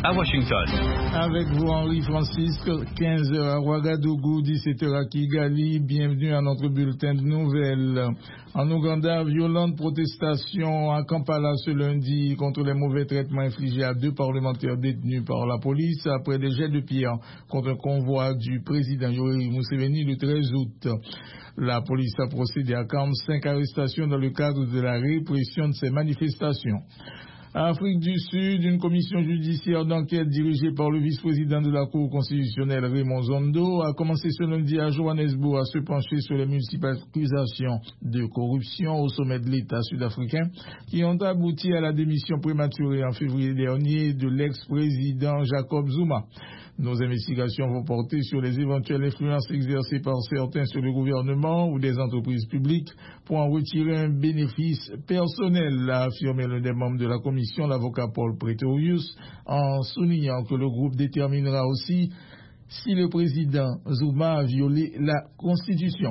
à Washington. Avec vous, Henri Francisque, 15h à Ouagadougou, 17h à Kigali. Bienvenue à notre bulletin de nouvelles. En Ouganda, violente protestation à Kampala ce lundi contre les mauvais traitements infligés à 2 parlementaires détenus par la police après des jets de pierre contre un convoi du président Yoweri Museveni le 13 août. La police a procédé à 45 arrestations dans le cadre de la répression de ces manifestations. En Afrique du Sud, une commission judiciaire d'enquête dirigée par le vice-président de la Cour constitutionnelle Raymond Zondo a commencé ce lundi à Johannesburg à se pencher sur les multiples accusations de corruption au sommet de l'État sud-africain qui ont abouti à la démission prématurée en février dernier de l'ex-président Jacob Zuma. Nos investigations vont porter sur les éventuelles influences exercées par certains sur le gouvernement ou des entreprises publiques pour en retirer un bénéfice personnel, a affirmé l'un des membres de la commission, l'avocat Paul Pretorius, en soulignant que le groupe déterminera aussi si le président Zuma a violé la Constitution.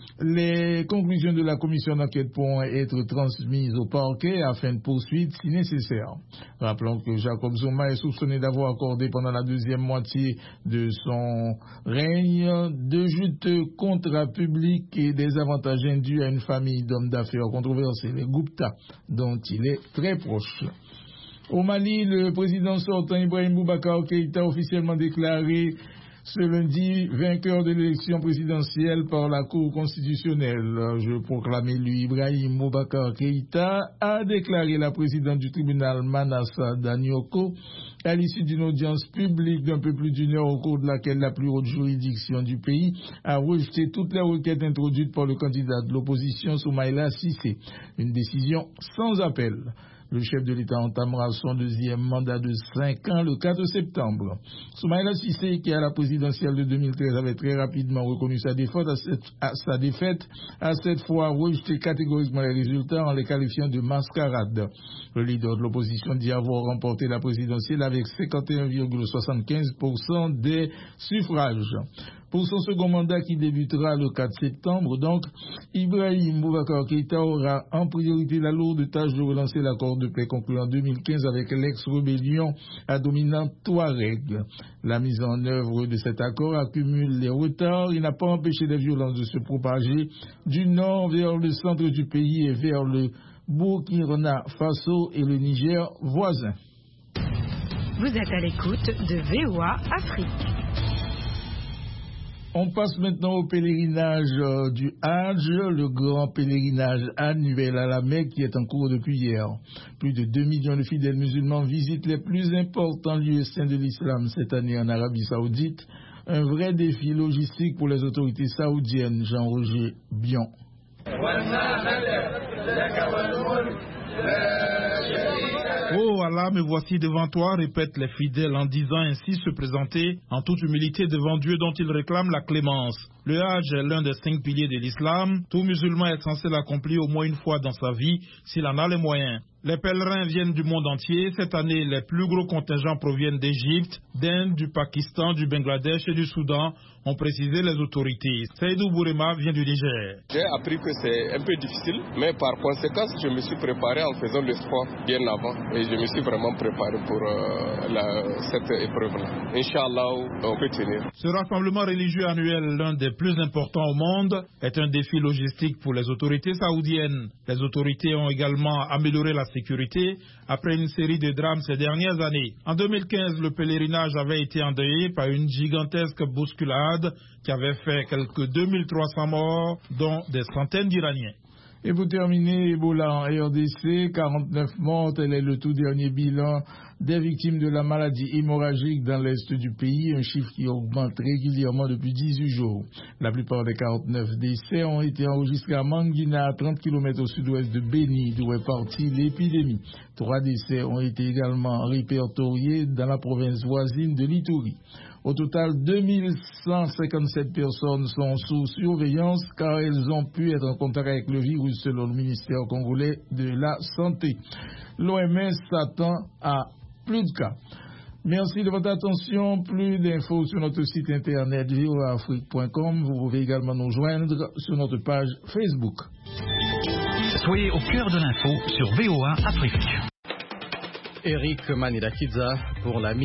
Les conclusions de la commission d'enquête pourront être transmises au parquet afin de poursuites si nécessaire. Rappelons que Jacob Zuma est soupçonné d'avoir accordé pendant la deuxième moitié de son règne de juteux contrats publics et des avantages indus à une famille d'hommes d'affaires controversés, les Gupta, dont il est très proche. Au Mali, le président sortant Ibrahim Boubacar Keïta a officiellement déclaré ce lundi vainqueur de l'élection présidentielle par la Cour constitutionnelle. Je proclame élu Ibrahim Boubacar Keïta, a déclaré la présidente du tribunal Manassa Danioko à l'issue d'une audience publique d'un peu plus d'une heure au cours de laquelle la plus haute juridiction du pays a rejeté toutes les requêtes introduites par le candidat de l'opposition Soumaïla Cissé. Une décision sans appel. Le chef de l'État entamera son deuxième mandat de 5 ans le 4 septembre. Soumaïla Cissé, qui à la présidentielle de 2013 avait très rapidement reconnu sa défaite, a cette fois rejeté catégoriquement les résultats en les qualifiant de mascarade. Le leader de l'opposition dit avoir remporté la présidentielle avec 51,75% des suffrages. Pour son second mandat qui débutera le 4 septembre, donc, Ibrahim Boubacar Keïta aura en priorité la lourde tâche de relancer l'accord de paix conclu en 2015 avec l'ex-rébellion à dominante Touareg. La mise en œuvre de cet accord accumule les retards. Il n'a pas empêché les violences de se propager du nord vers le centre du pays et vers le Burkina Faso et le Niger voisin. Vous êtes à l'écoute de VOA Afrique. On passe maintenant au pèlerinage du Hajj, le grand pèlerinage annuel à la Mecque qui est en cours depuis hier. Plus de 2 millions de fidèles musulmans visitent les plus importants lieux saints de l'islam cette année en Arabie Saoudite. Un vrai défi logistique pour les autorités saoudiennes, Jean-Roger Bion. Oh Allah, me voici devant toi, répètent les fidèles en disant ainsi se présenter en toute humilité devant Dieu dont ils réclament la clémence. Le Hajj est l'un des 5 piliers de l'islam. Tout musulman est censé l'accomplir au moins une fois dans sa vie s'il en a les moyens. Les pèlerins viennent du monde entier. Cette année, les plus gros contingents proviennent d'Égypte, d'Inde, du Pakistan, du Bangladesh et du Soudan, ont précisé les autorités. Seydou Bourema vient du Niger. J'ai appris que c'est un peu difficile, mais par conséquent, je me suis préparé en faisant le sport bien avant et je me suis vraiment préparé pour cette épreuve-là. Inch'Allah, on peut tenir. Ce rassemblement religieux annuel, l'un des plus importants au monde, est un défi logistique pour les autorités saoudiennes. Les autorités ont également amélioré la sécurité après une série de drames ces dernières années. En 2015, le pèlerinage avait été endeuillé par une gigantesque bousculade qui avait fait quelques 2300 morts, dont des centaines d'Iraniens. Et pour terminer, Ebola en RDC, 49 morts, tel est le tout dernier bilan des victimes de la maladie hémorragique dans l'est du pays, un chiffre qui augmente régulièrement depuis 18 jours. La plupart des 49 décès ont été enregistrés à Mangina, à 30 km au sud-ouest de Beni, d'où est partie l'épidémie. 3 décès ont été également répertoriés dans la province voisine de l'Ituri. Au total, 2157 personnes sont sous surveillance car elles ont pu être en contact avec le virus selon le ministère congolais de la Santé. L'OMS s'attend à plus de cas. Merci de votre attention. Plus d'infos sur notre site internet voaafrique.com. Vous pouvez également nous joindre sur notre page Facebook. Soyez au cœur de l'info sur VOA Afrique. Eric Manirakiza pour la